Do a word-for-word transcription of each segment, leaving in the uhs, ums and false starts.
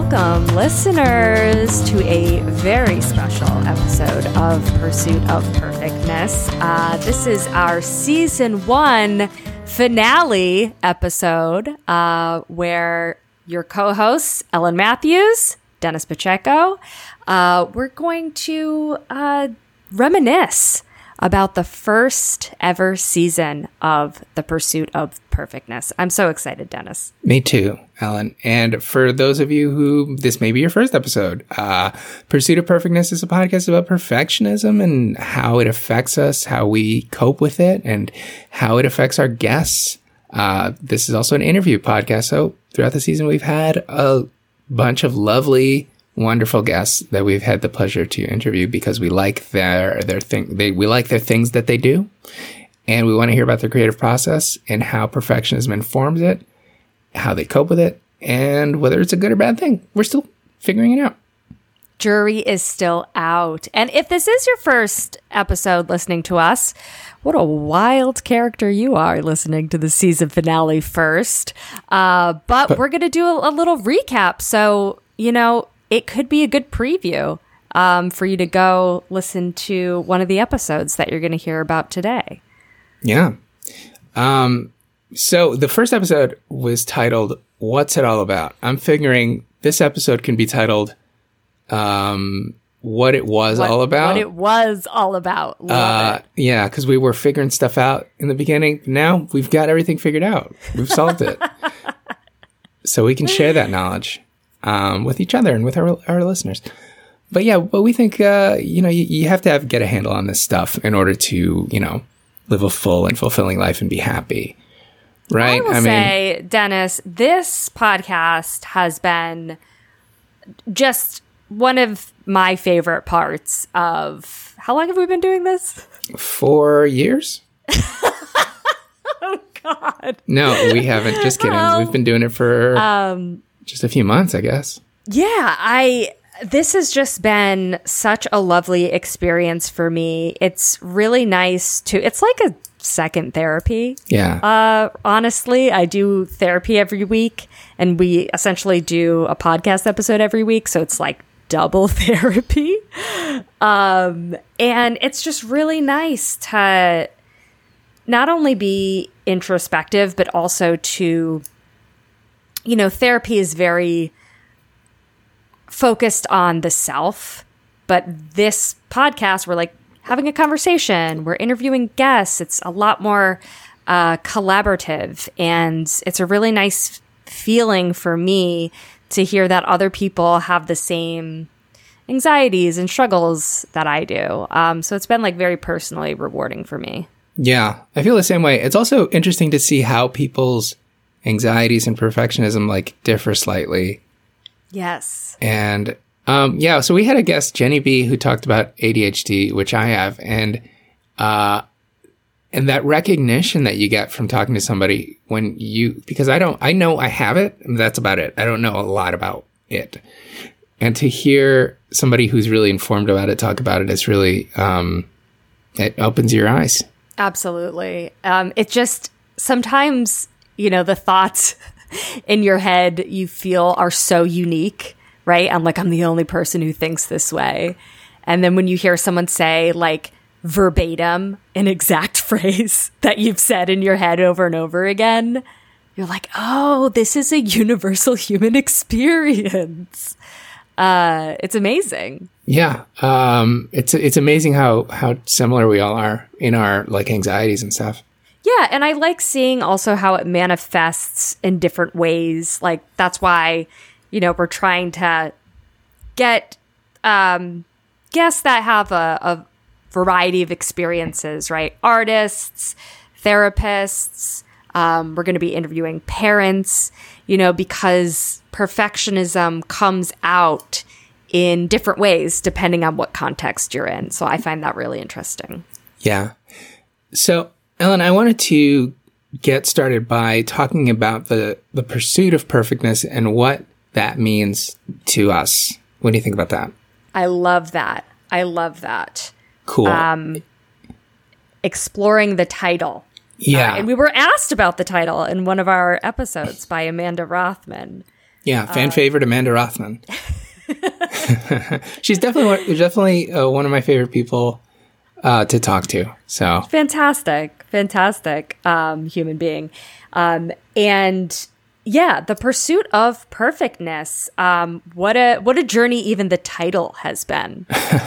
welcome listeners to a very special episode of Pursuit of Perfectness. Uh, this is our season one finale episode uh, where your co-hosts, Ellen Matthews, Dennis Pacheco, uh, we're going to uh, reminisce about the first ever season of The Pursuit of Perfectness. I'm so excited, Dennis. Me too, Ellen. And for those of you who this may be your first episode, uh, Pursuit of Perfectness is a podcast about perfectionism and how it affects us, how we cope with it, and how it affects our guests. Uh, this is also an interview podcast. So throughout the season, we've had a bunch of lovely, wonderful guests that we've had the pleasure to interview because we like their their thing. They we like their things that they do, and we want to hear about their creative process and how perfectionism informs it, how they cope with it, and whether it's a good or bad thing. We're still figuring it out. Jury is still out. And if this is your first episode listening to us, what a wild character you are listening to the season finale first. Uh, but, but we're going to do a, a little recap. So, you know, it could be a good preview um, for you to go listen to one of the episodes that you're going to hear about today. Yeah. Um, so the first episode was titled, What's It All About? I'm figuring this episode can be titled, um, What It Was what, All About. What It Was All About. Love uh, it. Yeah, because we were figuring stuff out in the beginning. Now we've got everything figured out. We've solved it. So we can share that knowledge um, with each other and with our our listeners. But yeah, but we think, uh, you know, you, you have to have get a handle on this stuff in order to, you know, live a full and fulfilling life and be happy. Right? I will I mean, say, Dennis, this podcast has been just one of my favorite parts of, how long have we been doing this? Four years? Oh, God. No, we haven't. Just kidding. Um, We've been doing it for um, just a few months, I guess. Yeah, I... This has just been such a lovely experience for me. It's really nice to... It's like a second therapy. Yeah. Uh, honestly, I do therapy every week, and we essentially do a podcast episode every week, so it's like double therapy. Um, and it's just really nice to not only be introspective, but also to, you know, therapy is very focused on the self, but this podcast, we're like having a conversation, we're interviewing guests. It's a lot more uh, collaborative, and it's a really nice feeling for me to hear that other people have the same anxieties and struggles that I do. Um, so it's been like very personally rewarding for me. Yeah, I feel the same way. It's also interesting to see how people's anxieties and perfectionism like differ slightly. Yes. And um, yeah, so we had a guest, Jenny B, who talked about A D H D, which I have, and uh, and that recognition that you get from talking to somebody when you, because I don't, I know I have it, and that's about it. I don't know a lot about it, and to hear somebody who's really informed about it talk about it is really, um, it opens your eyes. Absolutely. Um, it just sometimes, you know, the thoughts in your head you feel are so unique, right? I'm like, I'm the only person who thinks this way. And then when you hear someone say like verbatim an exact phrase that you've said in your head over and over again, you're like, oh, this is a universal human experience. Uh, it's amazing. Yeah. Um, it's, it's amazing how, how similar we all are in our like anxieties and stuff. Yeah, and I like seeing also how it manifests in different ways. Like, that's why, you know, we're trying to get um, guests that have a, a variety of experiences, right? Artists, therapists. Um, we're going to be interviewing parents, you know, because perfectionism comes out in different ways depending on what context you're in. So I find that really interesting. Yeah. So, Ellen, I wanted to get started by talking about the, the pursuit of perfectness and what that means to us. What do you think about that? I love that. I love that. Cool. Um, exploring the title. Yeah. Uh, and we were asked about the title in one of our episodes by Amanda Rothman. Yeah, fan uh, favorite Amanda Rothman. She's definitely definitely uh, one of my favorite people uh, to talk to. So fantastic, fantastic um, human being, um, and yeah, the pursuit of perfectness. Um, what a what a journey even the title has been.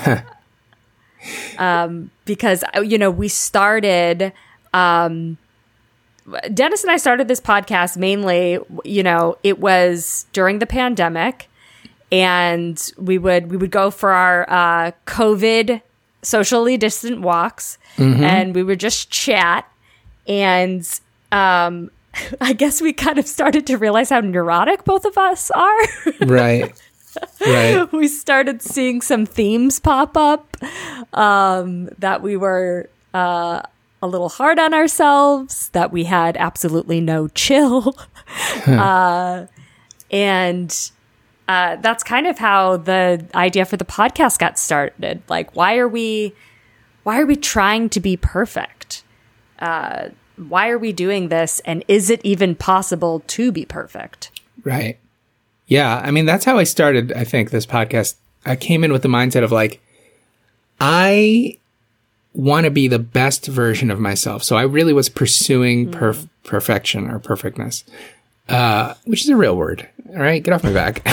um, because you know we started. Um, Dennis and I started this podcast mainly. You know, it was during the pandemic. And we would we would go for our uh, COVID socially distant walks, mm-hmm. and we would just chat. And um, I guess we kind of started to realize how neurotic both of us are. Right, right. We started seeing some themes pop up um, that we were uh, a little hard on ourselves, that we had absolutely no chill, uh, and. Uh, that's kind of how the idea for the podcast got started. Like, why are we, why are we trying to be perfect? Uh, why are we doing this? And is it even possible to be perfect? Right. Yeah. I mean, that's how I started, I think, this podcast. I came in with the mindset of like, I want to be the best version of myself. So I really was pursuing perf- mm. perfection or perfectness. Uh, which is a real word. All right, get off my back.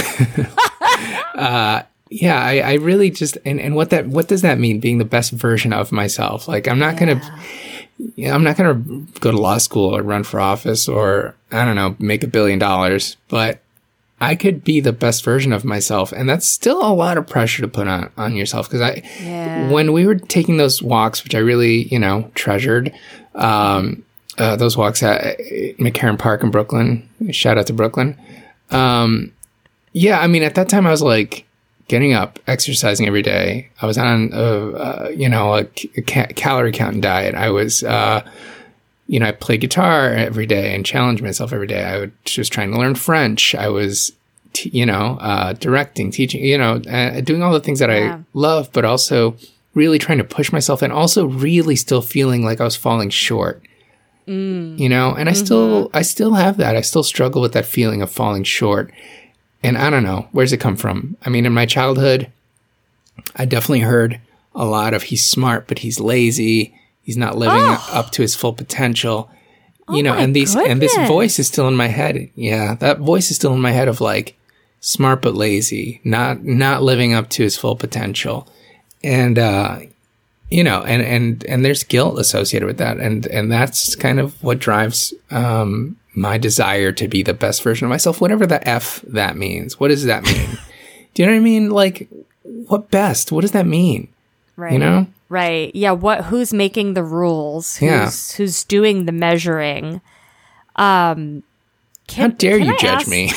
uh, yeah, I, I really just and, and what that what does that mean? Being the best version of myself. Like I'm not yeah. gonna, you know, I'm not gonna go to law school or run for office or I don't know, make a billion dollars. But I could be the best version of myself, and that's still a lot of pressure to put on on yourself. Because I, yeah. when we were taking those walks, which I really you know treasured. Um, Uh, those walks at McCarran Park in Brooklyn. Shout out to Brooklyn. Um, yeah, I mean, at that time I was like getting up, exercising every day. I was on, a, uh, you know, a, a ca- calorie counting diet. I was, uh, you know, I played guitar every day and challenged myself every day. I was just trying to learn French. I was, t- you know, uh, directing, teaching, you know, uh, doing all the things that yeah. I love, but also really trying to push myself and also really still feeling like I was falling short. Mm. You know, and I mm-hmm. still, I still have that. I still struggle with that feeling of falling short. And I don't know, where's it come from? I mean, in my childhood, I definitely heard a lot of he's smart, but he's lazy. He's not living oh. up to his full potential. You oh know, and these, goodness. and this voice is still in my head. Yeah. That voice is still in my head of like smart, but lazy, not, not living up to his full potential. And, uh, You know, and, and, and there's guilt associated with that. And, and that's kind of what drives, um, my desire to be the best version of myself, whatever the F that means. What does that mean? Do you know what I mean? Like, what best? What does that mean? Right. You know? Right. Yeah. What, who's making the rules? Who's, yeah. who's doing the measuring? Um, can, How dare can you I judge ask- me?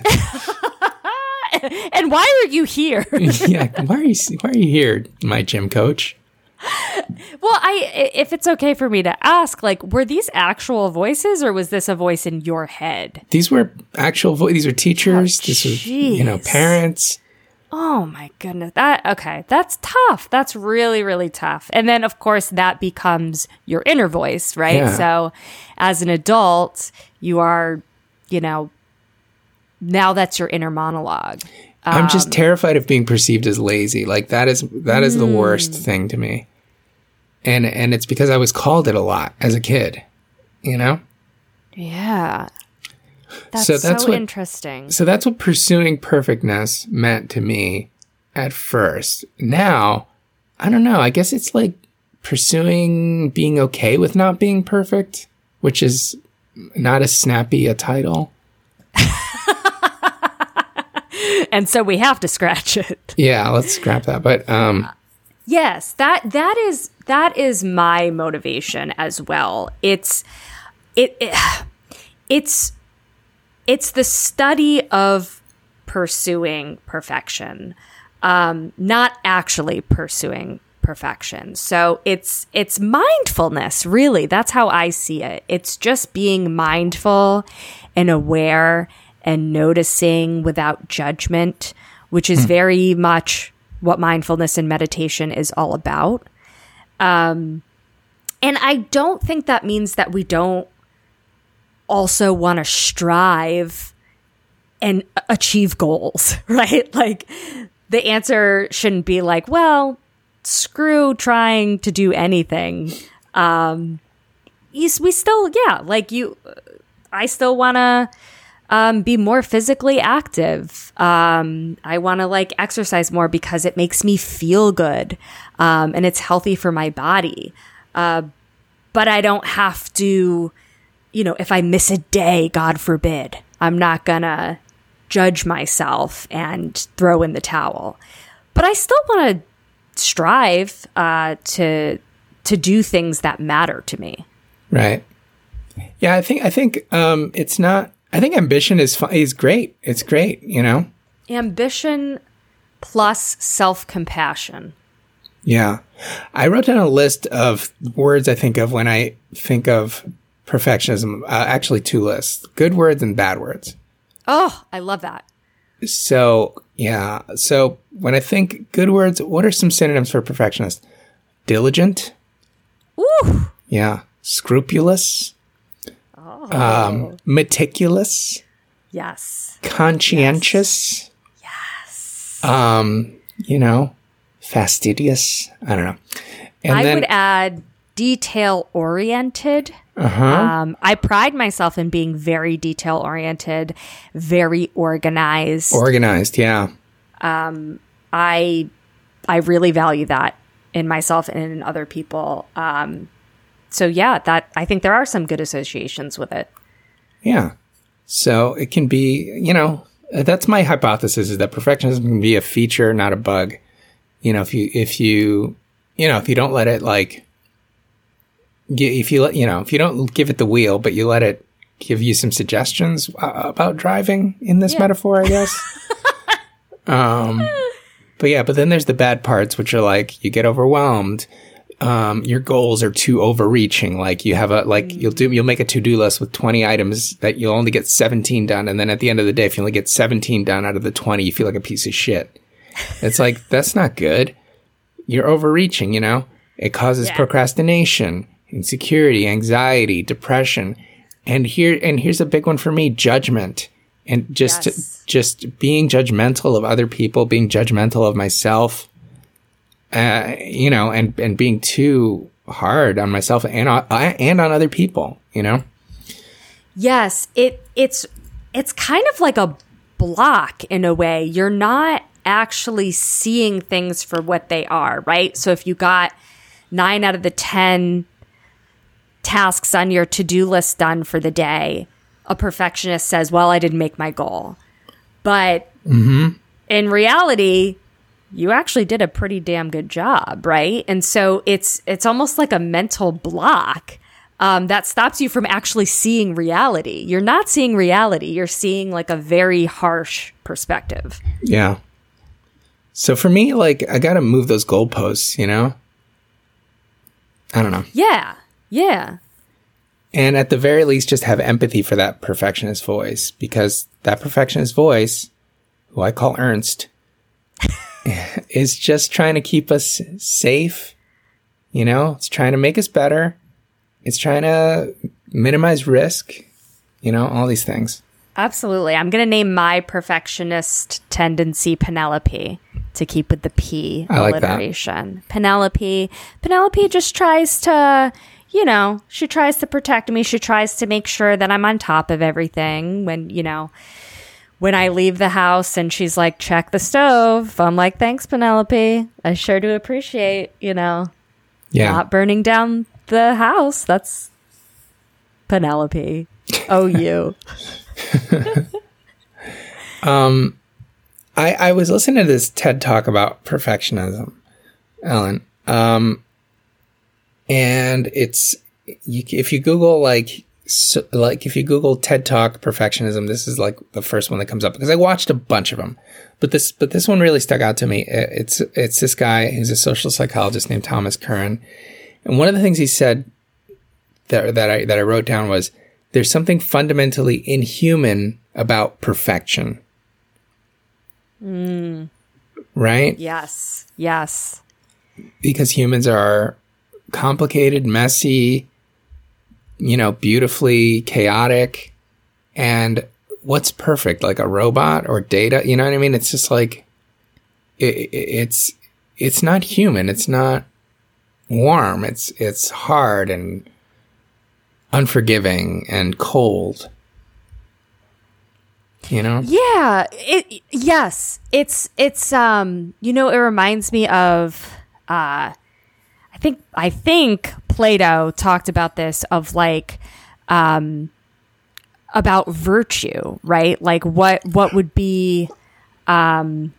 And why are you here? yeah. Why are you, why are you here, my gym coach? Well, I if it's okay for me to ask, like, were these actual voices or was this a voice in your head? These were actual voices. These were teachers. Oh, these were, you know, parents. Oh my goodness. That okay. That's tough. That's really, really tough. And then of course that becomes your inner voice, right? Yeah. So as an adult, you are, you know, now that's your inner monologue. I'm just terrified of being perceived as lazy. Like that is that is mm. the worst thing to me. And and it's because I was called it a lot as a kid, you know? Yeah. That's so, that's so what, interesting. So that's what pursuing perfectness meant to me at first. Now, I don't know. I guess it's like pursuing being okay with not being perfect, which is not as snappy a title. And so we have to scratch it. Yeah, let's scrap that. But um, yes, that that is that is my motivation as well. It's it, it it's it's the study of pursuing perfection, um, not actually pursuing perfection. So it's it's mindfulness, really. That's how I see it. It's just being mindful and aware and noticing without judgment, which is mm. very much what mindfulness and meditation is all about. Um, and I don't think that means that we don't also want to strive and achieve goals, right? Like the answer shouldn't be like, well, screw trying to do anything. Um, we still, yeah, like you, I still want to um, be more physically active. Um, I want to like exercise more because it makes me feel good. Um, and it's healthy for my body. Uh, but I don't have to, you know, if I miss a day, God forbid, I'm not gonna judge myself and throw in the towel. But I still want to strive uh, to to do things that matter to me. Right. Yeah, I think I think um, it's not. I think ambition is fu- is great. It's great. You know, ambition plus self-compassion. Yeah, I wrote down a list of words I think of when I think of perfectionism. Uh, actually, two lists: good words and bad words. Oh, I love that. So, yeah. So when I think good words, what are some synonyms for perfectionist? Diligent. Ooh. Yeah. Scrupulous. Oh. Um, meticulous. Yes. Conscientious. Yes. Um, you know, fastidious. I don't know. And I then, would add detail oriented. Uh-huh. Um, I pride myself in being very detail oriented, very organized. Organized, yeah. Um, I I really value that in myself and in other people. Um, so yeah, that I think there are some good associations with it. Yeah. So it can be, you know, that's my hypothesis, is that perfectionism can be a feature, not a bug. You know, if you if you you know, if you don't let it like if you let, you know, if you don't give it the wheel, but you let it give you some suggestions uh, about driving in this yeah. metaphor, I guess. um, but yeah, but then there's the bad parts, which are like you get overwhelmed. Um, your goals are too overreaching. Like you have a, like mm. you'll do, you'll make a to-do list with twenty items that you'll only get seventeen done. And then at the end of the day, if you only get seventeen done out of the twenty, you feel like a piece of shit. It's like, that's not good. You're overreaching, you know, it causes yeah. procrastination, insecurity, anxiety, depression. And here, and here's a big one for me, judgment. And just, yes. just being judgmental of other people, being judgmental of myself, uh, you know, and, and being too hard on myself and on, and on other people, you know? Yes. It, it's, it's kind of like a block in a way. You're not actually seeing things for what they are, right? So if you got nine out of the ten tasks on your to-do list done for the day, a perfectionist says, well, I didn't make my goal. But mm-hmm. in reality, you actually did a pretty damn good job, right? And so it's it's almost like a mental block um, that stops you from actually seeing reality. You're not seeing reality. You're seeing like a very harsh perspective. Yeah. So for me, like, I got to move those goalposts, you know? I don't know. Yeah. Yeah. And at the very least, just have empathy for that perfectionist voice, because that perfectionist voice, who I call Ernst, is just trying to keep us safe. You know, it's trying to make us better. It's trying to minimize risk, you know, all these things. Absolutely. I'm going to name my perfectionist tendency Penelope, to keep with the P I like alliteration. That. Penelope. Penelope just tries to, you know, she tries to protect me. She tries to make sure that I'm on top of everything. When, you know, when I leave the house and she's like, check the stove, I'm like, thanks, Penelope. I sure do appreciate, you know, yeah. not burning down the house. That's Penelope. Oh, you. um, I, I was listening to this TED Talk about perfectionism, Ellen. Um, and it's, you, if you Google like, so, like if you Google TED Talk perfectionism, this is like the first one that comes up, because I watched a bunch of them, but this, but this one really stuck out to me. It's, it's this guy who's a social psychologist named Thomas Curran. And one of the things he said that, that I, that I wrote down was, there's something fundamentally inhuman about perfection. Mm. Right? Yes. Yes. Because humans are complicated, messy, you know, beautifully chaotic. And what's perfect? Like a robot or data? You know what I mean? It's just like, it, it, it's, it's not human. It's not warm. It's, it's hard and unforgiving and cold. You know? Yeah. It, yes. It's, it's, um, you know, it reminds me of, uh, I think, I think Plato talked about this of like, um, about virtue, right? Like what, what would be, um,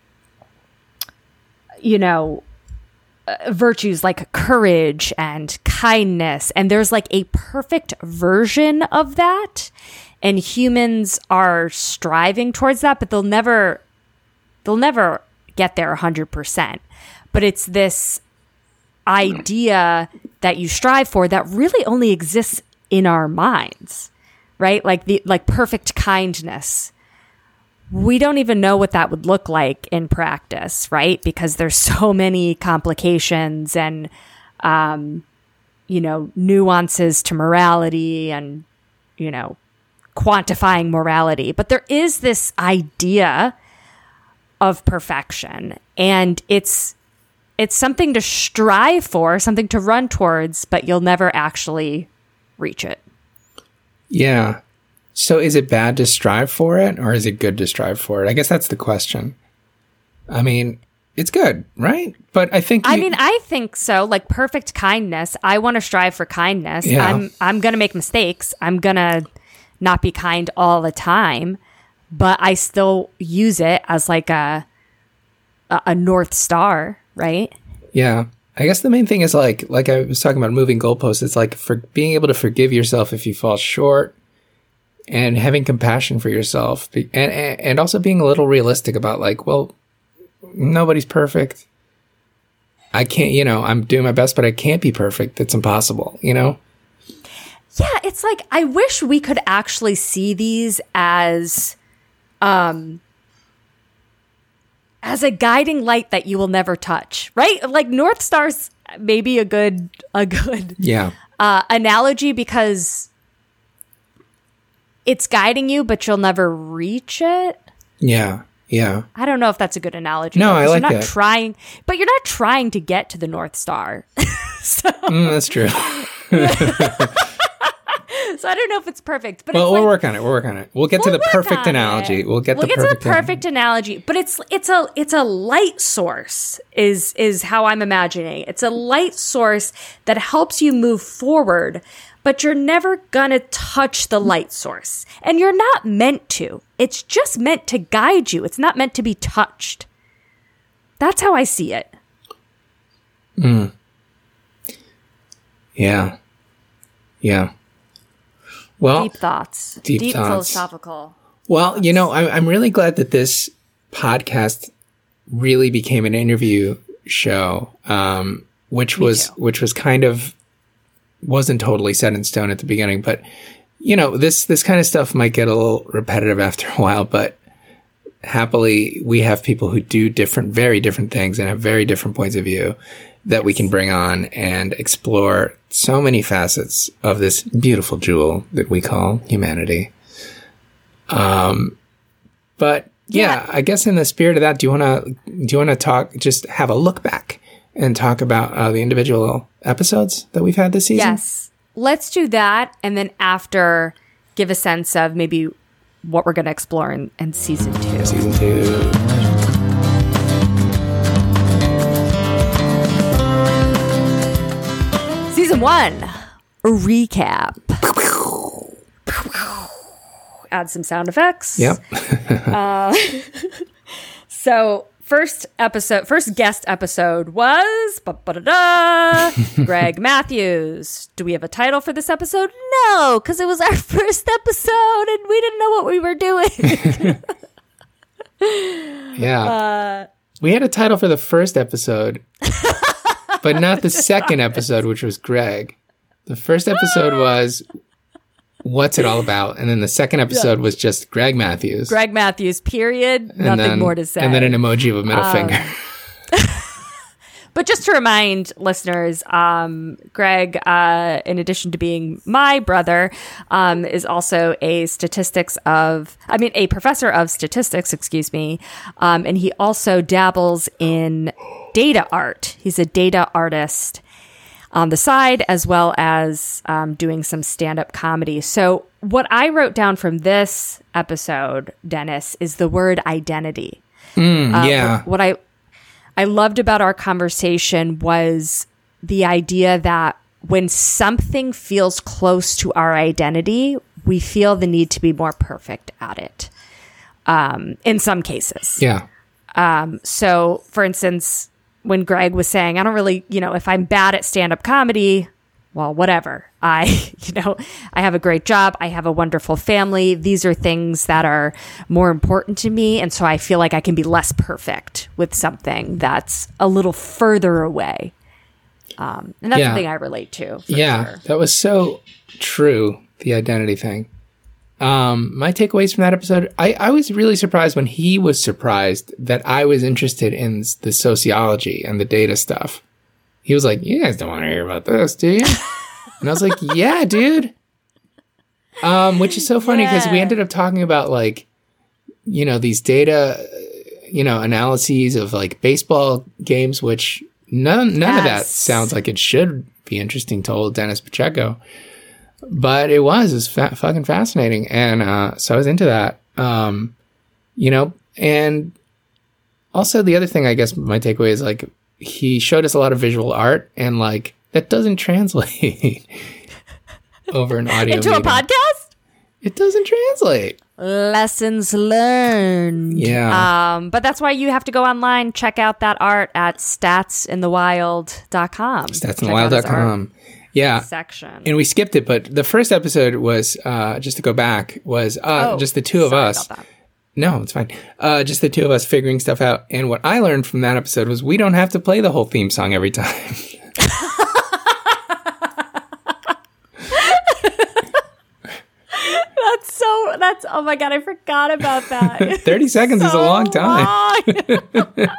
you know, uh, virtues like courage and kindness. And there's like a perfect version of that. And humans are striving towards that, but they'll never, they'll never get there a hundred percent. But it's this idea that you strive for that really only exists in our minds, right? Like the, like perfect kindness. We don't even know what that would look like in practice, right? Because there's so many complications and, um, you know, nuances to morality and, you know, quantifying morality. But there is this idea of perfection, and it's it's something to strive for, something to run towards, but you'll never actually reach it. Yeah. So is it bad to strive for it, or is it good to strive for it? I guess that's the question. I mean, it's good, right? But I think you- I mean, I think so. Like perfect kindness. I want to strive for kindness. Yeah. I'm I'm going to make mistakes. I'm going to not be kind all the time, but I still use it as like a, a a North Star, right? Yeah. I guess the main thing is like, like I was talking about moving goalposts. It's like for being able to forgive yourself if you fall short, and having compassion for yourself, and, and, and also being a little realistic about like, well, nobody's perfect. I can't, you know, I'm doing my best, but I can't be perfect. It's impossible, you know? Yeah, it's like I wish we could actually see these as um as a guiding light that you will never touch, right? Like North Star's maybe a good a good Yeah. uh analogy because it's guiding you but you'll never reach it. Yeah. Yeah. I don't know if that's a good analogy. No, though, I 'cause like you're not that. trying, but you're not trying to get to the North Star. so, Mm, that's true. so I don't know if it's perfect, but Well, it's we'll like, work on it. We'll work on it. We'll get to We'll the work perfect on analogy. it. We'll get we'll the get perfect to the perfect analogy, but it's it's a it's a light source is is how I'm imagining. It's a light source that helps you move forward, but you're never gonna touch the light source, and you're not meant to. It's just meant to guide you. It's not meant to be touched. That's how I see it. Mm. Yeah. Yeah. Well, Deep thoughts. deep Deep, thoughts. philosophical. Well, you know, I'm, I'm really glad that this podcast really became an interview show, um, which Me was too. which was kind of wasn't totally set in stone at the beginning, but you know, this this kind of stuff might get a little repetitive after a while, but happily we have people who do different, very different things and have very different points of view that we can bring on and explore so many facets of this beautiful jewel that we call humanity. Um, but yeah, Yeah. I guess in the spirit of that, do you want to, do you want to talk, just have a look back and talk about uh, the individual episodes that we've had this season? Yes. Let's do that. And then after, give a sense of maybe what we're going to explore in, in season two. Season two. Season one, a recap. Add some sound effects. Yep. So first episode, first guest episode was ba-ba-da-da, Greg Matthews. Do we have a title for this episode? No, because it was our first episode and we didn't know what we were doing. Yeah. Uh, we had a title for the first episode, but not the second episode, which was Greg. The first episode was What's It All About? And then the second episode was just Greg Matthews. Greg Matthews, period. And Nothing then- more to say. And then an emoji of a middle Um, finger. But just to remind listeners, um, Greg, uh, in addition to being my brother, um, is also a statistics of, I mean, a professor of statistics, excuse me. Um, and he also dabbles in data art. He's a data artist on the side, as well as um, doing some stand-up comedy. So what I wrote down from this episode, Dennis, is the word identity. Mm, uh, yeah. What, what I I loved about our conversation was the idea that when something feels close to our identity, we feel the need to be more perfect at it. Um, in some cases. Yeah. Um, so, for instance, when Greg was saying, I don't really, you know, if I'm bad at stand-up comedy, well, whatever. I, you know, I have a great job. I have a wonderful family. These are things that are more important to me. And so I feel like I can be less perfect with something that's a little further away. Um, and that's Yeah. something I relate to. For Yeah, sure. that was so true, the identity thing. Um, my takeaways from that episode, I, I was really surprised when he was surprised that I was interested in the sociology and the data stuff. He was like, you guys don't want to hear about this, do you? And I was like, yeah, dude. Um, which is so funny because Yeah. we ended up talking about like, you know, these data, you know, analyses of like baseball games, which none, none of that Yes. sounds like it should be interesting to old Dennis Pacheco. But it was, it was fa- fucking fascinating. And uh, so I was into that, um, you know, and also the other thing, I guess my takeaway is like, he showed us a lot of visual art and like, that doesn't translate over an audio Into a medium. podcast? It doesn't translate. Lessons learned. Yeah. Um, but that's why you have to go online, check out that art at stats in the wild dot com. stats in the wild dot com. Yeah. Section. And we skipped it, but the first episode was, uh, just to go back, was uh, Oh, just the two of sorry us. about that. No, it's fine. Uh, just the two of us figuring stuff out. And what I learned from that episode was we don't have to play the whole theme song every time. That's so, that's, oh my God, I forgot about that. thirty seconds is a So long time. long.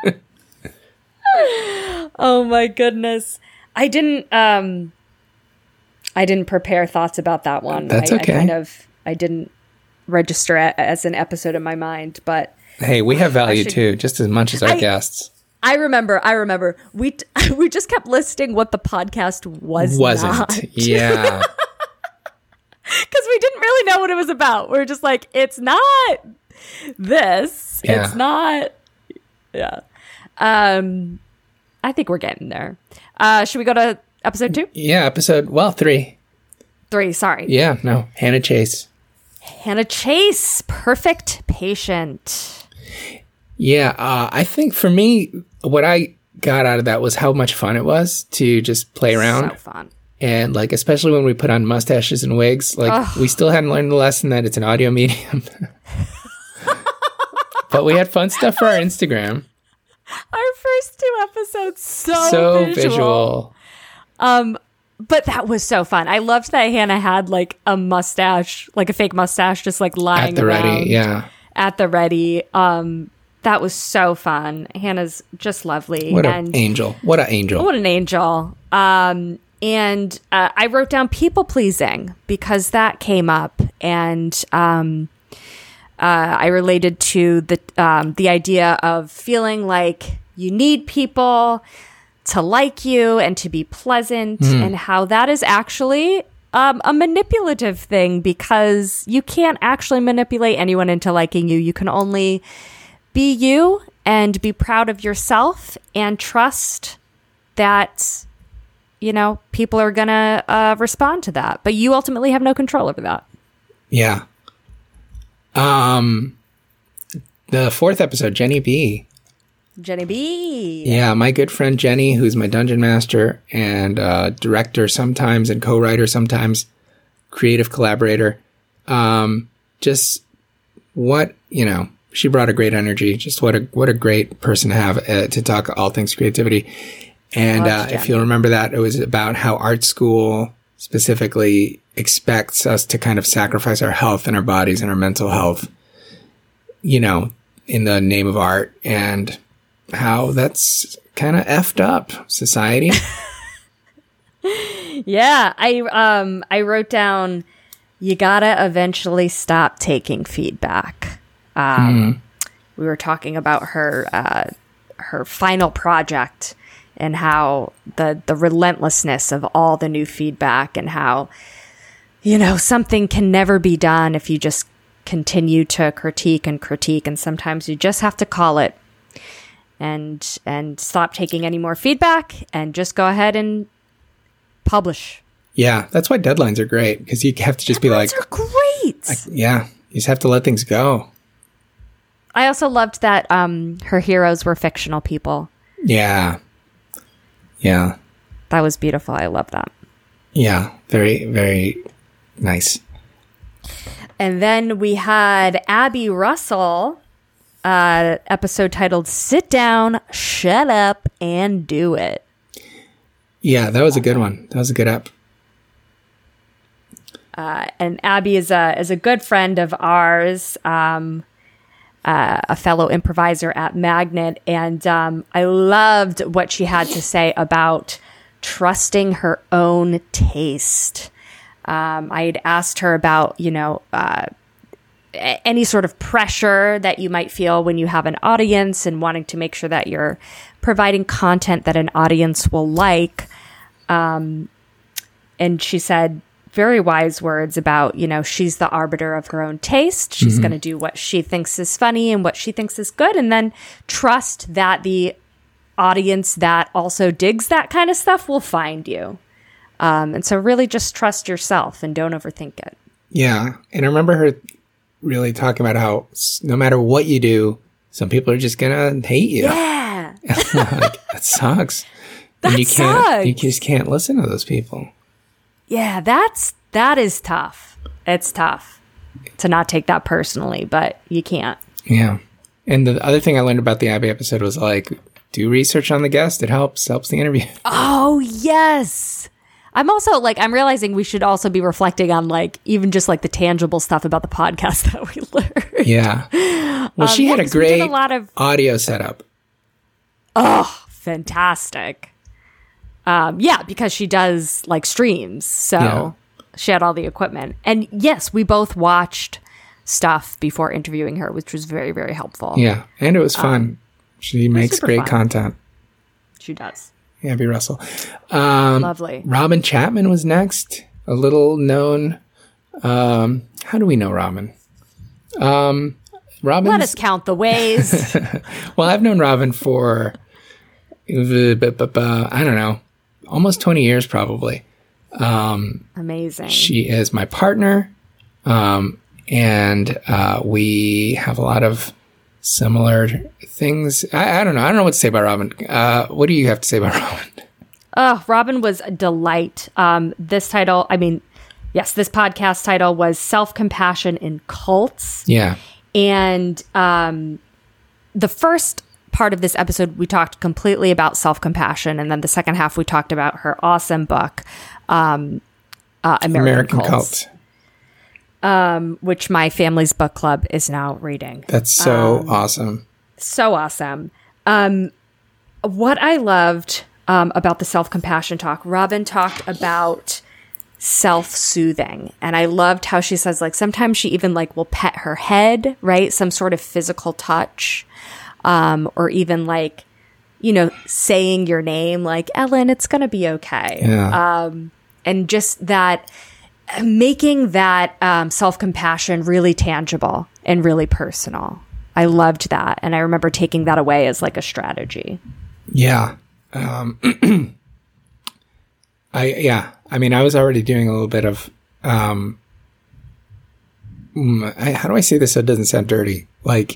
Oh my goodness. I didn't, um, I didn't prepare thoughts about that one. That's I, okay. I kind of, I didn't register it as an episode in my mind, but Hey, we have value should- too, just as much as our I- guests. I remember, I remember we, t- we just kept listing what the podcast was Wasn't. not. Yeah. Because we didn't really know what it was about. We were just like, it's not this. Yeah. It's not. Yeah. Um, I think we're getting there. Uh, should we go to episode two? Yeah, episode, well, three. Three, sorry. Yeah, no, Hannah Chase. Hannah Chase, perfect patient. Yeah, uh, I think for me, what I got out of that was how much fun it was to just play around. So fun. And like, especially when we put on mustaches and wigs, like Ugh. we still hadn't learned the lesson that it's an audio medium. But we had fun stuff for our Instagram. Our first two episodes, so, So visual. visual. Um, but that was so fun. I loved that Hannah had like a mustache, like a fake mustache, just like lying At the around. ready, yeah. At the ready. Um, that was so fun. Hannah's just lovely. What and an angel. What an angel. What an angel. Um, and uh, I wrote down people pleasing because that came up, and um, uh, I related to the um, the idea of feeling like you need people to like you and to be pleasant, and how that is actually um, a manipulative thing because you can't actually manipulate anyone into liking you. You can only be you and be proud of yourself and trust that, you know, people are going to uh, respond to that. But you ultimately have no control over that. Yeah. Um, the fourth episode, Jenny B. Jenny B. Yeah, my good friend Jenny, who's my dungeon master and uh, director sometimes and co-writer sometimes, creative collaborator. Um, just what, you know, she brought a great energy. Just what a what a great person to have uh, to talk all things creativity. And uh, Loves if Jenny. you'll remember that, it was about how art school specifically expects us to kind of sacrifice our health and our bodies and our mental health, you know, in the name of art, and how that's kind of effed up, society. Yeah, I um I wrote down, you gotta eventually stop taking feedback. Um, mm. We were talking about her uh, her final project and how the the relentlessness of all the new feedback, and how, you know, something can never be done if you just continue to critique and critique, and sometimes you just have to call it and and stop taking any more feedback and just go ahead and publish. Yeah, that's why deadlines are great, because you have to just deadlines be like, are great. Like, yeah, you just have to let things go. I also loved that um, her heroes were fictional people. Yeah. Yeah. That was beautiful. I love that. Yeah. Very, very nice. And then we had Abby Russell, uh, episode titled Sit Down, Shut Up, and Do It. Yeah, that was a good one. That was a good app. Uh, and Abby is a is a good friend of ours, um, uh, a fellow improviser at Magnet, and um, I loved what she had to say about trusting her own taste. Um, I had asked her about, you know, uh, any sort of pressure that you might feel when you have an audience and wanting to make sure that you're providing content that an audience will like. Um, and she said very wise words about, you know, she's the arbiter of her own taste. She's mm-hmm. going to do what she thinks is funny and what she thinks is good, and then trust that the audience that also digs that kind of stuff will find you. Um, and so really just trust yourself and don't overthink it. Yeah. And I remember her really talking about how no matter what you do, some people are just going to hate you. Yeah. Like, that sucks. That and you sucks. can't, you just can't listen to those people. Yeah, that's, that is tough. It's tough to not take that personally, but you can't. Yeah. And the other thing I learned about the Abby episode was like, do research on the guest. It helps, helps the interview. Oh, yes. I'm also like, I'm realizing we should also be reflecting on like, even just like the tangible stuff about the podcast that we learned. Yeah. Well, um, she yeah, had a great a lot of audio setup. Oh, fantastic. Um, yeah, because she does like streams. So yeah. She had all the equipment. And yes, we both watched stuff before interviewing her, which was very, very helpful. Yeah. And it was fun. Um, she makes great fun. content. She does. Abby Russell. Um, Lovely. Robin Chapman was next. A little known. Um, how do we know Robin? Um, Robin. Let us count the ways. Well, I've known Robin for, uh, I don't know, almost twenty years probably. Um, Amazing. She is my partner. Um, and uh, we have a lot of similar things. I, I don't know. I don't know what to say about Robin. Uh, what do you have to say about Robin? Oh, Robin was a delight. Um, this title, I mean, yes, this podcast title was Self-Compassion in Cults. Yeah. And um, the first part of this episode, we talked completely about self-compassion. And then the second half, we talked about her awesome book, um, uh, American, American Cults. Cult. Um, which my family's book club is now reading. That's so um, awesome. So awesome. Um, what I loved um, about the self-compassion talk, Robin talked about self-soothing. And I loved how she says, like, sometimes she even like will pet her head, right? Some sort of physical touch. Um, or even like, you know, saying your name, like, Ellen, it's going to be okay. Yeah. Um, and just that, making that um, self-compassion really tangible and really personal. I loved that. And I remember taking that away as like a strategy. Yeah. Um, I, yeah. I mean, I was already doing a little bit of, um, I, how do I say this so it doesn't sound dirty? Like,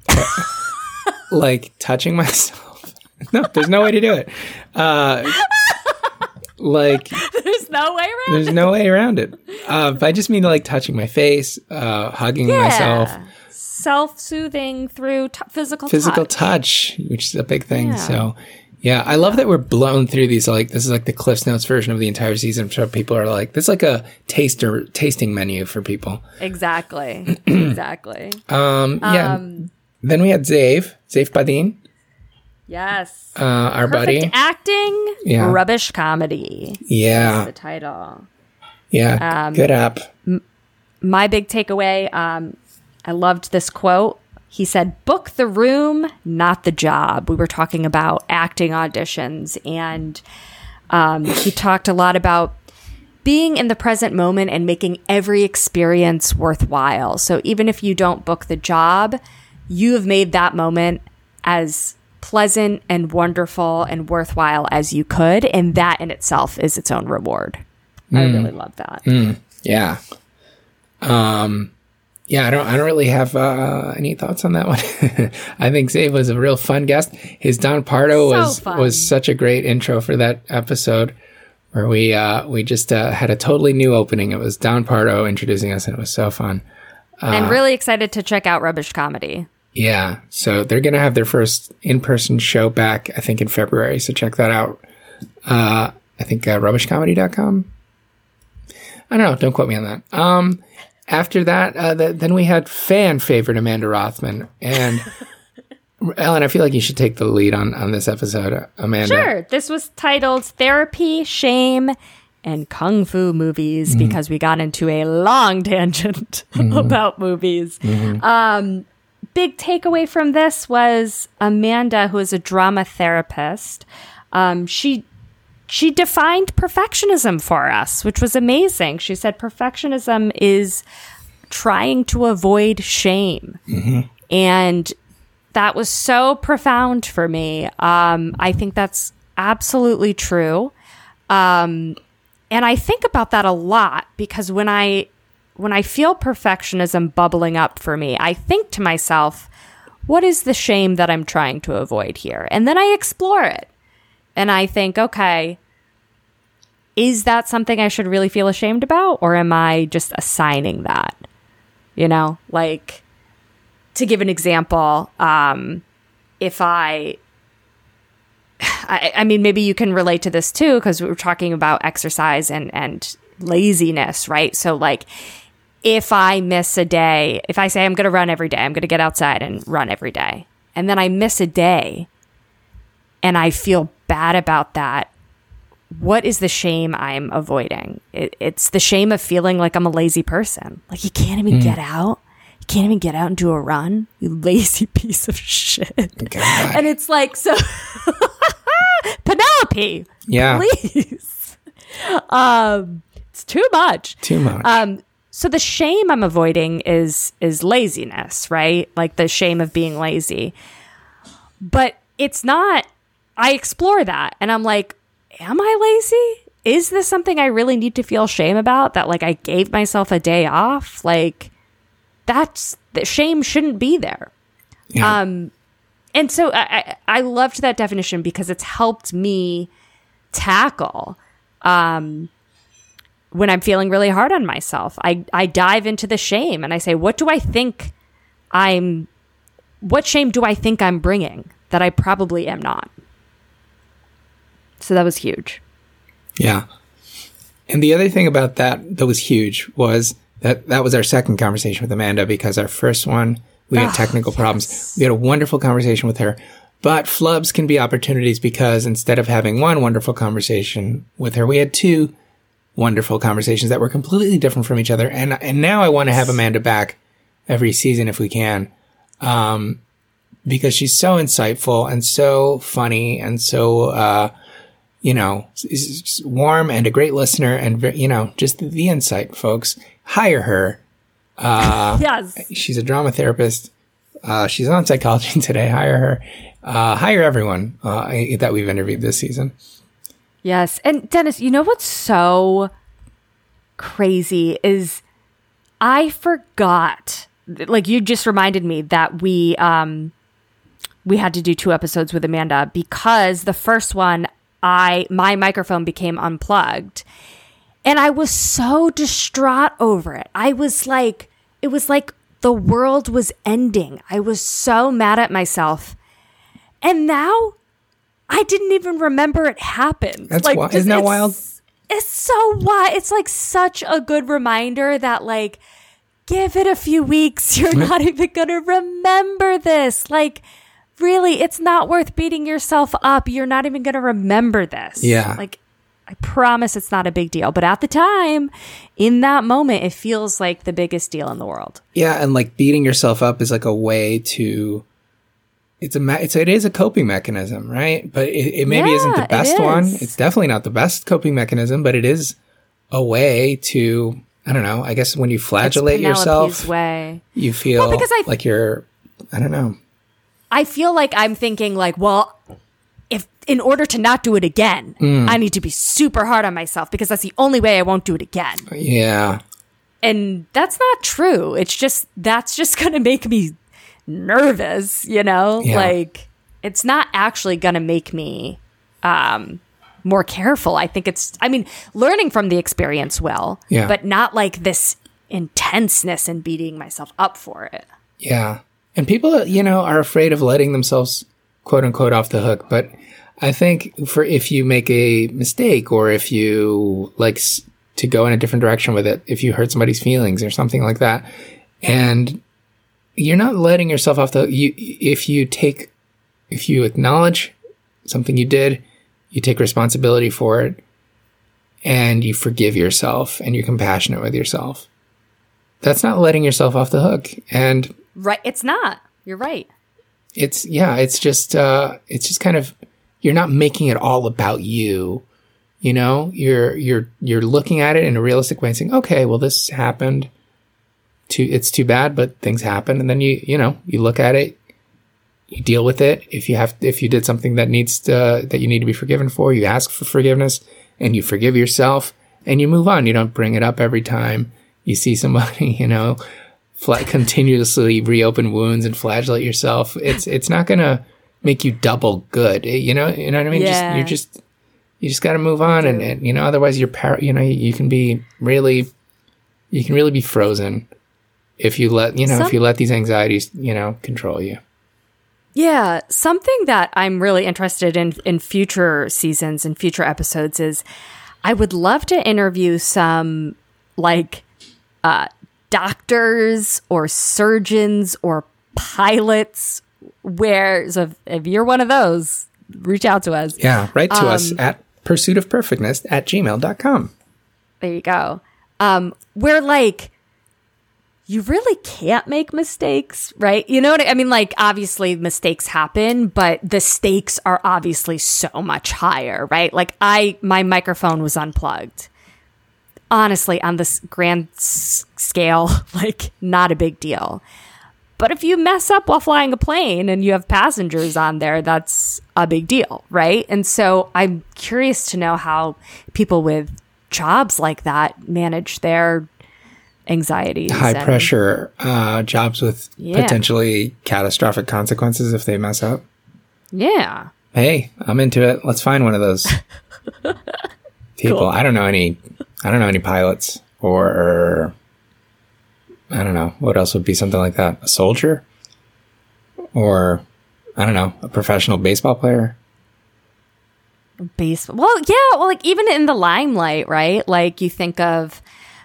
like touching myself. No, there's no way to do it. Uh, like, there's no way around there's it. no way around it. Uh, if I just mean like touching my face, uh, hugging yeah. myself. Self-soothing through t- physical physical touch. touch, which is a big thing. Yeah. So, yeah, I love that we're blown through these. Like, this is like the Cliff's Notes version of the entire season. I'm sure people are like, this is like a taster tasting menu for people. Exactly. exactly. Um, yeah. Um, then we had Zave, Zave Badin. Yes. Uh, our Perfect buddy. acting, Yeah. rubbish comedy. Yeah. That's the title. Yeah. Um, Good app. My big takeaway, um, I loved this quote. He said, book the room, not the job. We were talking about acting auditions, and um, he talked a lot about being in the present moment and making every experience worthwhile. So even if you don't book the job, you have made that moment as pleasant and wonderful and worthwhile as you could. And that in itself is its own reward. Mm. I really love that. Mm. Yeah. Um, yeah, I don't, I don't really have, uh, any thoughts on that one. I think Zabe was a real fun guest. His Don Pardo So was, fun. was such a great intro for that episode where we, uh, we just, uh, had a totally new opening. It was Don Pardo introducing us and it was so fun. And really excited to check out Rubbish Comedy. Yeah. So they're going to have their first in-person show back, I think in February. So check that out. Uh, I think, uh, rubbish comedy dot com. I don't know. Don't quote me on that. Um, After that, uh, th- then we had fan favorite Amanda Rothman. And Ellen, I feel like you should take the lead on, on this episode, uh, Amanda. Sure. This was titled Therapy, Shame, and Kung Fu Movies mm-hmm. because we got into a long tangent mm-hmm. about movies. Mm-hmm. Um, big takeaway from this was Amanda, who is a drama therapist. Um, she She defined perfectionism for us, which was amazing. She said perfectionism is trying to avoid shame. Mm-hmm. And that was so profound for me. Um, I think that's absolutely true. Um, and I think about that a lot because when I when I feel perfectionism bubbling up for me, I think to myself, what is the shame that I'm trying to avoid here? And then I explore it. And I think, okay, is that something I should really feel ashamed about? Or am I just assigning that? You know, like, to give an example, um, if I, I, I mean, maybe you can relate to this too, because we were talking about exercise and, and laziness, right? So like, if I miss a day, if I say I'm going to run every day, I'm going to get outside and run every day, and then I miss a day and I feel bad about that, what is the shame I'm avoiding? It, it's the shame of feeling like I'm a lazy person. Like, you can't even mm. get out. You can't even get out and do a run, you lazy piece of shit. God. And it's like, so Penelope, yeah, please. Um, it's too much. Too much. Um, so the shame I'm avoiding is is laziness, right? Like the shame of being lazy. But it's not. I explore that, and I'm like, am I lazy? Is this something I really need to feel shame about? That like I gave myself a day off? Like, that's the shame shouldn't be there. Yeah. Um, and so I, I I loved that definition because it's helped me tackle um, when I'm feeling really hard on myself. I I dive into the shame and I say, what do I think I'm? What shame do I think I'm bringing that I probably am not? So that was huge. Yeah. And the other thing about that that was huge was that that was our second conversation with Amanda, because our first one, we had oh, technical yes. problems. We had a wonderful conversation with her. But flubs can be opportunities because instead of having one wonderful conversation with her, we had two wonderful conversations that were completely different from each other. And and now I want to have Amanda back every season if we can, um, because she's so insightful and so funny and so uh you know, warm and a great listener, and, you know, just the, the insight, folks. Hire her. Uh, yes. She's a drama therapist. Uh, she's on Psychology Today. Hire her. Uh, hire everyone uh, that we've interviewed this season. Yes. And Dennis, you know what's so crazy is I forgot, like you just reminded me that we, um, we had to do two episodes with Amanda because the first one, I my microphone became unplugged, and I was so distraught over it. I was like, it was like the world was ending. I was so mad at myself, and now I didn't even remember it happened. That's like, wild. Isn't that it's, wild? It's so wild. It's like such a good reminder that like, give it a few weeks. You're not even gonna remember this. Like, really, it's not worth beating yourself up. You're not even going to remember this. Yeah. Like, I promise it's not a big deal. But at the time, in that moment, it feels like the biggest deal in the world. Yeah, and like beating yourself up is like a way to. It's a me- it's it is a coping mechanism, right? But it, it maybe Yeah, isn't the it best one. is. It's definitely not the best coping mechanism, but it is a way to. I don't know. I guess when you flagellate It's Penelope's yourself, way. you feel Well, because I- like you're. I don't know. I feel like I'm thinking like, well, if in order to not do it again, Mm. I need to be super hard on myself because that's the only way I won't do it again. Yeah. And that's not true. It's just, that's just going to make me nervous, you know? Yeah. Like, it's not actually going to make me um, more careful. I think it's, I mean, learning from the experience will, Yeah. but not like this intenseness and beating myself up for it. Yeah. And people, you know, are afraid of letting themselves quote unquote off the hook. But I think for if you make a mistake or if you like s- to go in a different direction with it, if you hurt somebody's feelings or something like that, and you're not letting yourself off the, you, if you take, if you acknowledge something you did, you take responsibility for it and you forgive yourself and you're compassionate with yourself. That's not letting yourself off the hook. And Right. It's not. You're right. it's, yeah, it's just, uh, it's just kind of, you're not making it all about you. You know, you're, you're, you're looking at it in a realistic way and saying, okay, well, this happened too, it's too bad, but things happen. And then you, you know, you look at it, you deal with it. If you have, if you did something that needs to, that you need to be forgiven for, you ask for forgiveness and you forgive yourself and you move on. You don't bring it up every time you see somebody, you know, fla- continuously reopen wounds and flagellate yourself. It's, it's not going to make you double good. You know, you know what I mean? Yeah. Just, you're just, you just got to move on. And, and, you know, otherwise you're, par- you know, you can be really, you can really be frozen if you let, you know, Some- if you let these anxieties, you know, control you. Yeah, something that I'm really interested in in future seasons and future episodes is I would love to interview some like uh, doctors or surgeons or pilots where, so if, if you're one of those, reach out to us. Yeah. Write to Um, us at pursuit of perfectness at gmail dot com. There you go. Um, where like you really can't make mistakes, right? You know what I, I mean? Like, obviously mistakes happen, but the stakes are obviously so much higher, right? Like I, my microphone was unplugged. Honestly, on this grand s- scale, like not a big deal. But if you mess up while flying a plane and you have passengers on there, that's a big deal, right? And so I'm curious to know how people with jobs like that manage their anxieties. High and- pressure uh, jobs with Yeah. potentially catastrophic consequences if they mess up. Yeah. Hey, I'm into it. Let's find one of those people. Cool. I don't know any. I don't know any pilots or, or I don't know what else would be something like that. A soldier, or I don't know, a professional baseball player. Baseball. Well, yeah. Well, like even in the limelight, right? Like you think of,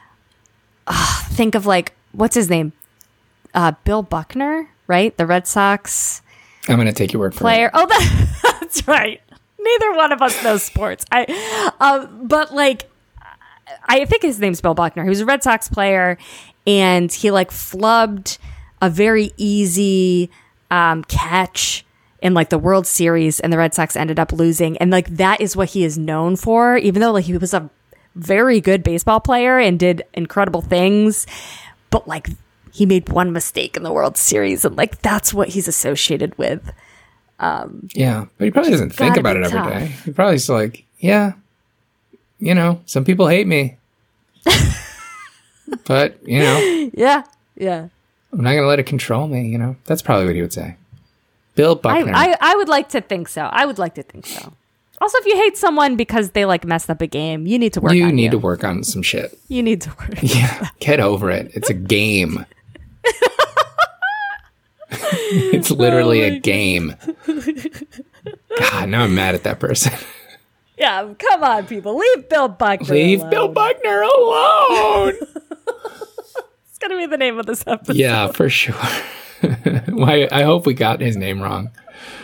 uh, think of like, what's his name? Uh, Bill Buckner, right? The Red Sox I'm going to take your word for player. it. Oh, that, that's right. Neither one of us knows sports. I, um, but like, I think his name's Bill Buckner. He was a Red Sox player, and he like flubbed a very easy um, catch in like the World Series, and the Red Sox ended up losing. And like that is what he is known for, even though like he was a very good baseball player and did incredible things. But like he made one mistake in the World Series, and like that's what he's associated with. Yeah, but he probably doesn't think gotta about be it every tough. day. He probably just like, yeah, you know, some people hate me, but you know, Yeah, yeah. I'm not going to let it control me. You know, that's probably what he would say. Bill I, Buckner. I I would like to think so. I would like to think so. Also, if you hate someone because they like messed up a game, you need to work. you on need you. to work on some shit. You need to work. Yeah, get over it. It's a game. It's literally Oh a game. God, now I'm mad at that person. Yeah, come on, people, leave Bill Buckner. Leave alone. Bill Buckner alone. It's gonna be the name of this episode. Yeah, for sure. Why? I hope we got his name wrong.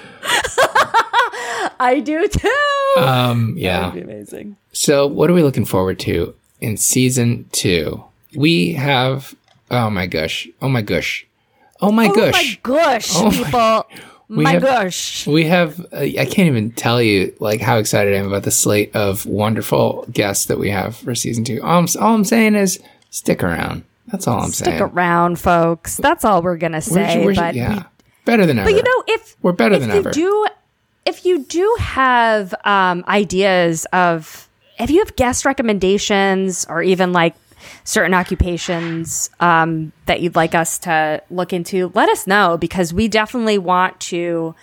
I do too. Um, yeah. That would be amazing. So what are we looking forward to in season two? We have, oh my gosh. Oh my gosh. Oh my oh gosh. Oh my gosh, oh people. My, my have, gosh. We have, uh, I can't even tell you like how excited I am about the slate of wonderful guests that we have for season two. All I'm, all I'm saying is stick around. That's all I'm stick saying. Stick around, folks. That's all we're going to say. We're, we're, but yeah. we, better than ever. But you know, if we're better if than you ever. Do, if you do have um, ideas of, if you have guest recommendations or even like certain occupations um, that you'd like us to look into, let us know, because we definitely want to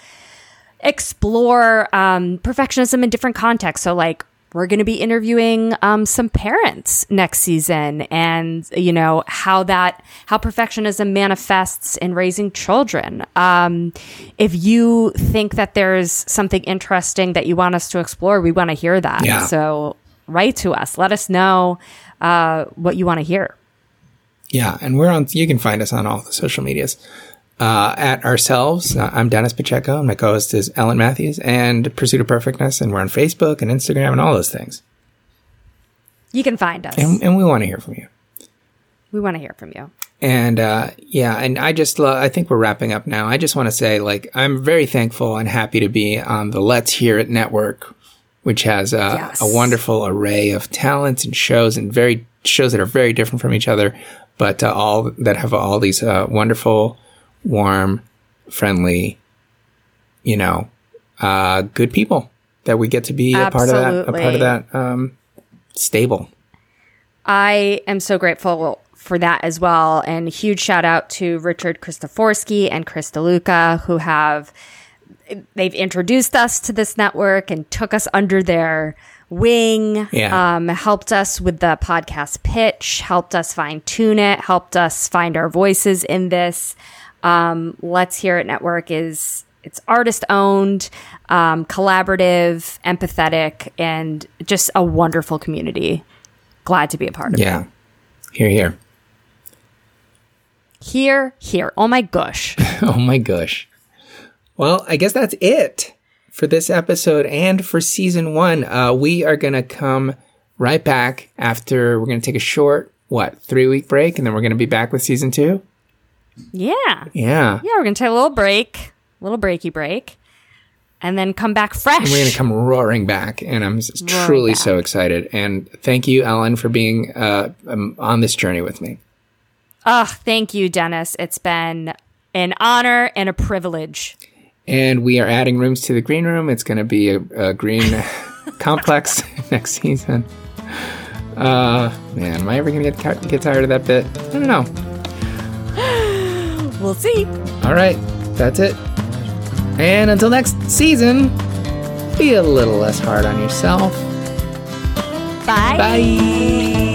explore um, perfectionism in different contexts. So like, we're going to be interviewing um, some parents next season, and you know how that how perfectionism manifests in raising children. Um, if you think that there's something interesting that you want us to explore, we want to hear that. Yeah. So write to us. Let us know uh, what you want to hear. Yeah, and we're on. You can find us on all the social medias. Uh, at ourselves, uh, I'm Dennis Pacheco, and my co-host is Ellen Matthews, and Pursuit of Perfectness, and we're on Facebook and Instagram and all those things. You can find us. And, and we want to hear from you. We want to hear from you. And, uh, yeah, and I just love, I think we're wrapping up now. I just want to say, like, I'm very thankful and happy to be on the Let's Hear It network, which has uh, yes. a wonderful array of talents and shows, and very shows that are very different from each other, but uh, all that have all these uh, wonderful, warm, friendly, you know, uh, good people that we get to be a part of that, a part of that, um, stable. I am so grateful for that as well. And huge shout out to Richard Christoforsky and Chris DeLuca, who have, they've introduced us to this network and took us under their wing, yeah. um, helped us with the podcast pitch, helped us fine tune it, helped us find our voices in this. Um, Let's Hear It Network is, it's artist owned, um, collaborative, empathetic, and just a wonderful community. Glad to be a part of yeah. it. Yeah. Here, here. Here, here. Oh my gosh. Oh my gosh. Well, I guess that's it for this episode and for season one. Uh, we are going to come right back after, we're going to take a short, what, three week break, and then we're going to be back with season two. Yeah. Yeah. Yeah, we're going to take a little break, a little breaky break, and then come back fresh. And we're going to come roaring back, and I'm roaring truly back. So excited. And thank you, Ellen, for being uh, um, on this journey with me. Oh, thank you, Dennis. It's been an honor and a privilege. And we are adding rooms to the green room. It's going to be a, a green complex next season. Uh, man, am I ever going to get get tired of that bit? I don't know. We'll see. All right, that's it. And until next season, be a little less hard on yourself. Bye. Bye.